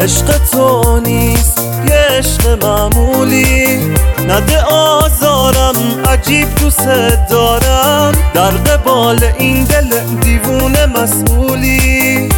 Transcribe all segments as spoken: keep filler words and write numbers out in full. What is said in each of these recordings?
عشق تو نیست یه عشق معمولی، نده آزارم عجیب دوست دارم، در قبال این دل دیوونه مسئولی.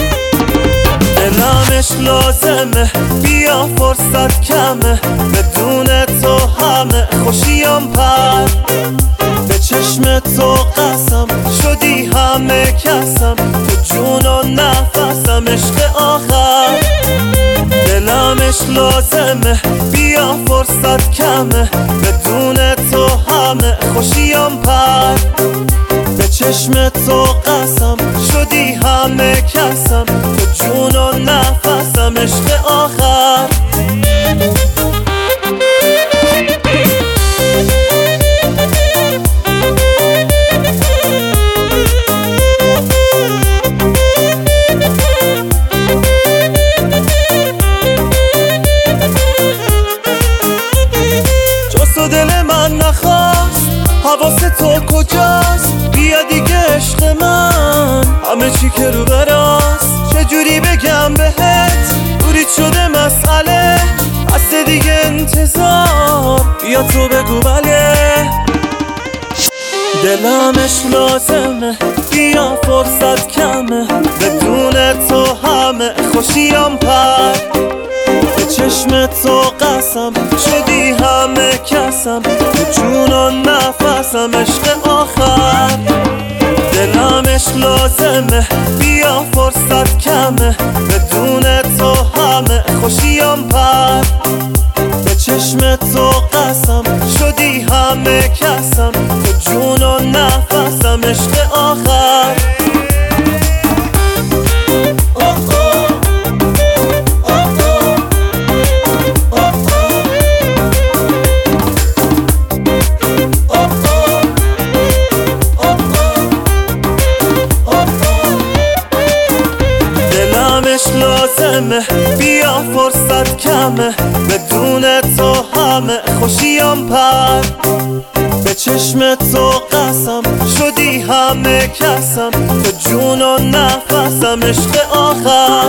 دلمش لازمه بیا فرصت کمه، بدون تو همه خوشیم پر، به چشم تو قسم شدی همه کسم، تو جون و نفسم عشق آخر. دلمش لازمه بیا فرصت کمه، بدون تو همه خوشیم پر، به چشم تو قسم شدی همه کسم، تو جون و نفسم عشق آخر. جز دل من نخواست، حواس تو کجاست؟ بیا دیگه عشق من، همه چی که رو براست. چجوری بگم بهت برید شده مسئله، هسته دیگه انتظار، بیا تو بگو بله. دلمش لازمه بیا فرصت کمه، بدون تو همه خوشیم پر، به چشم تو قسم شدی همه کسم، تو جون و نفسم عشق آخر. دلمش لازمه بیا فرصت کمه، بدون تو همه خوشیم پر، به چشم تو قسم شدی همه کسم، تو جون و نفسم عشق آخر. لازمه بیا فرصت کمه، بدون تو همه خوشیم پر، به چشم تو قسم شدی همه کسم، تو جون و نفسم عشق آخر.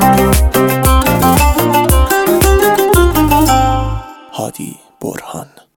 هادی برهان.